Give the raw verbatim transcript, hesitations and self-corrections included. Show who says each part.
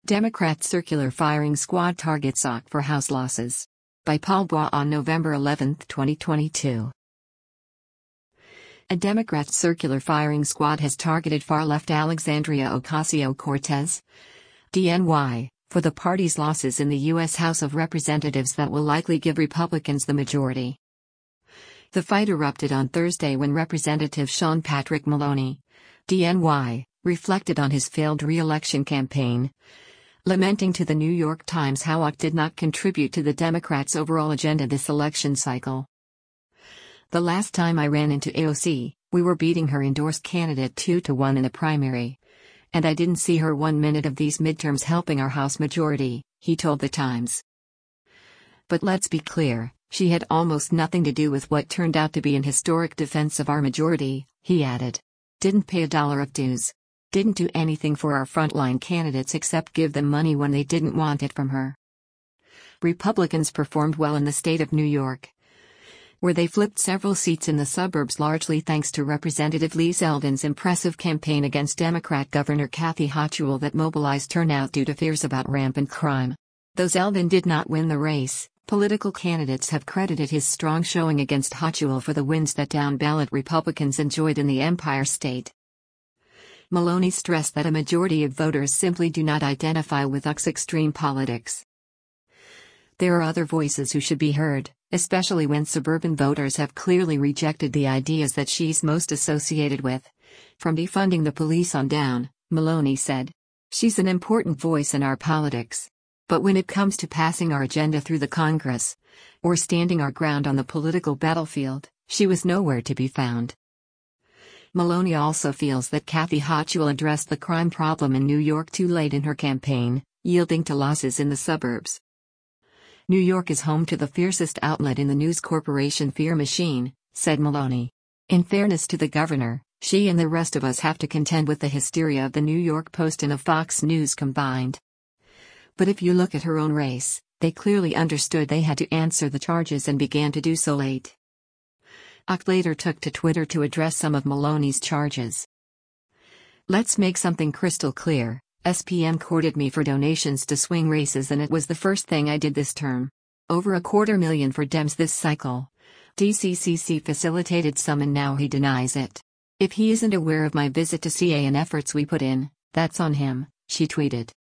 Speaker 1: Democrat circular firing squad targets O C for House losses. By Paul Bois on November eleventh, twenty twenty-two. A Democrat circular firing squad has targeted far-left Alexandria Ocasio-Cortez, D N Y, for the party's losses in the U S House of Representatives that will likely give Republicans the majority. The fight erupted on Thursday when Representative Sean Patrick Maloney, D N Y, reflected on his failed re-election campaign, lamenting to the New York Times how O C did not contribute to the Democrats' overall agenda this election cycle. The last time I ran into A O C, we were beating her endorsed candidate two to one in the primary. And I didn't see her one minute of these midterms helping our House majority, he told the Times. But let's be clear, she had almost nothing to do with what turned out to be an historic defense of our majority, he added. Didn't pay a dollar of dues. Didn't do anything for our frontline candidates except give them money when they didn't want it from her. Republicans performed well in the state of New York, where they flipped several seats in the suburbs largely thanks to Representative Lee Zeldin's impressive campaign against Democrat Governor Kathy Hochul that mobilized turnout due to fears about rampant crime. Though Zeldin did not win the race, political candidates have credited his strong showing against Hochul for the wins that down-ballot Republicans enjoyed in the Empire State. Maloney stressed that a majority of voters simply do not identify with O C's extreme politics. There are other voices who should be heard, especially when suburban voters have clearly rejected the ideas that she's most associated with. From defunding the police on down, Maloney said. She's an important voice in our politics. But when it comes to passing our agenda through the Congress, or standing our ground on the political battlefield, she was nowhere to be found. Maloney also feels that Kathy Hochul addressed the crime problem in New York too late in her campaign, yielding to losses in the suburbs. New York is home to the fiercest outlet in the News Corporation fear machine, said Maloney. In fairness to the governor, she and the rest of us have to contend with the hysteria of the New York Post and of Fox News combined. But if you look at her own race, they clearly understood they had to answer the charges and began to do so late. O C later took to Twitter to address some of Maloney's charges. Let's make something crystal clear. S P M courted me for donations to swing races and it was the first thing I did this term. Over a quarter million for Dems this cycle. D C C C facilitated some and now he denies it. If he isn't aware of my visit to C A and efforts we put in, that's on him, she tweeted.